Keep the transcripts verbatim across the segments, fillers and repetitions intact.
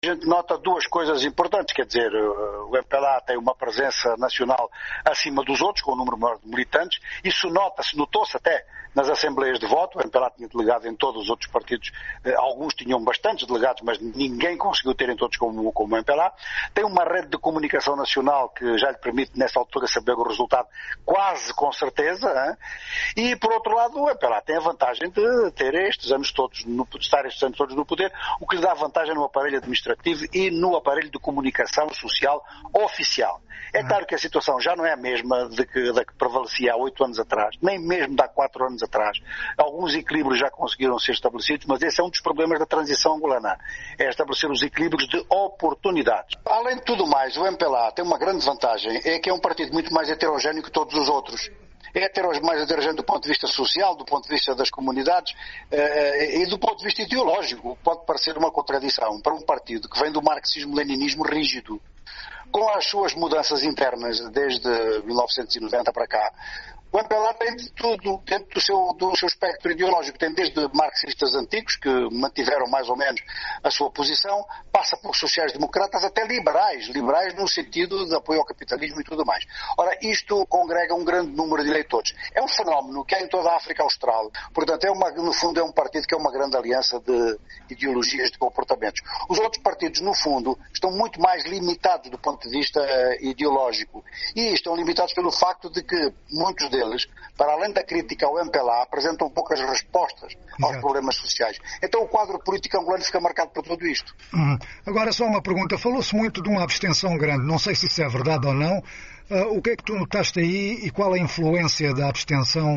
A gente nota duas coisas importantes, quer dizer, o M P L A tem uma presença nacional acima dos outros, com um número maior de militantes. Isso nota-se, notou-se até nas assembleias de voto. O M P L A tinha delegado em todos os outros partidos, alguns tinham bastantes delegados, mas ninguém conseguiu ter em todos como, como o M P L A. Tem uma rede de comunicação nacional que já lhe permite, nessa altura, saber o resultado quase com certeza. Hein? E, por outro lado, o M P L A tem a vantagem de ter estes anos todos, no, de estar estes anos todos no poder, o que lhe dá vantagem no aparelho administrativo e no aparelho de comunicação social oficial. É claro que a situação já não é a mesma de que, da que prevalecia há oito anos atrás, nem mesmo de há quatro anos atrás. Alguns equilíbrios já conseguiram ser estabelecidos, mas esse é um dos problemas da transição angolana. É estabelecer os equilíbrios de oportunidades. Além de tudo mais, o M P L A tem uma grande vantagem, é que é um partido muito mais heterogéneo que todos os outros. É mais heterogéneo do ponto de vista social, do ponto de vista das comunidades eh, e do ponto de vista ideológico. Pode parecer uma contradição para um partido que vem do marxismo-leninismo rígido, com as suas mudanças internas desde mil novecentos e noventa para cá. O M P L A tem de tudo dentro do seu, do seu espectro ideológico. Tem desde marxistas antigos, que mantiveram mais ou menos a sua posição, passa por sociais-democratas, até liberais, liberais no sentido de apoio ao capitalismo e tudo mais. Ora, isto congrega um grande número de eleitores. É um fenómeno que há em toda a África Austral. Portanto, é uma, no fundo, é um partido que é uma grande aliança de ideologias, de comportamentos. Os outros partidos, no fundo, estão muito mais limitados do ponto de vista uh, ideológico. E estão limitados pelo facto de que muitos deles Eles, para além da crítica ao M P L A, apresentam poucas respostas aos Exato. Problemas sociais. Então o quadro político angolano fica marcado por tudo isto. Hum. Agora só uma pergunta. Falou-se muito de uma abstenção grande. Não sei se isso é verdade ou não. Uh, o que é que tu notaste aí e qual a influência da abstenção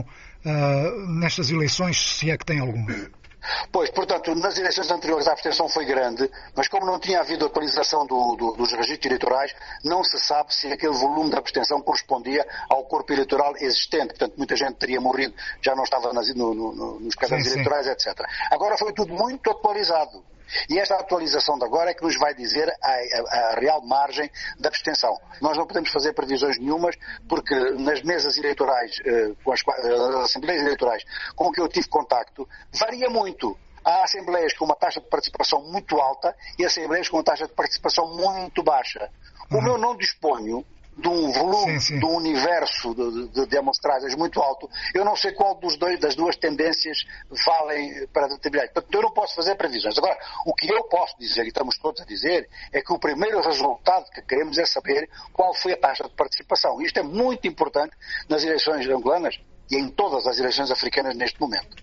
uh, nestas eleições, se é que tem alguma? Pois, portanto, nas eleições anteriores a abstenção foi grande, mas como não tinha havido atualização do, do, dos registros eleitorais, não se sabe se aquele volume de abstenção correspondia ao corpo eleitoral existente. Portanto, muita gente teria morrido, já não estava nas, no, no, nos cadernos eleitorais, etcétera. Agora foi tudo muito atualizado. E esta atualização de agora é que nos vai dizer a, a, a real margem da abstenção. Nós não podemos fazer previsões nenhumas, porque nas mesas eleitorais, eh, com as, as assembleias eleitorais com que eu tive contacto, varia muito. Há assembleias com uma taxa de participação muito alta e assembleias com uma taxa de participação muito baixa. Como eu não disponho de um volume, sim, sim. de um universo de, de, de amostragens muito alto, eu não sei qual dos dois, das duas tendências valem para determinar. Portanto, eu não posso fazer previsões. Agora, o que eu posso dizer, e estamos todos a dizer, é que o primeiro resultado que queremos é saber qual foi a taxa de participação. Isto é muito importante nas eleições angolanas e em todas as eleições africanas neste momento.